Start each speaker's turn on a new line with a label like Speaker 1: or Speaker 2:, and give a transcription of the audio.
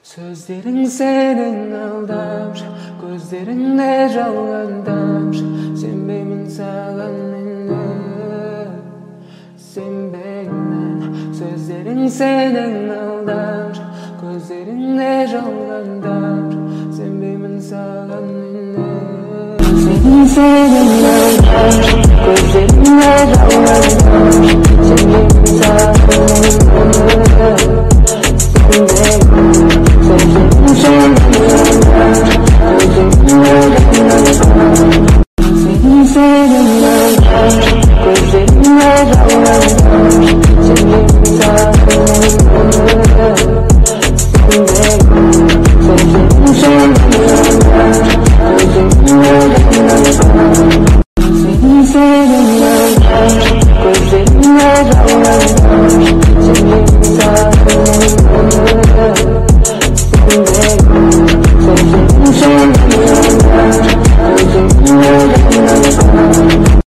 Speaker 1: Sözlerin senin aldamş, gözlerinde жалғандамш. Сенбеймін саған енді, сенбеймін. Sözlerin senin aldamş, gözlerinde жалғандамш. Сенбеймін саған енді. Sözlerin senin aldamş, gözlerinde жалғандамш. Сенбеймін саған енді.
Speaker 2: Yeah.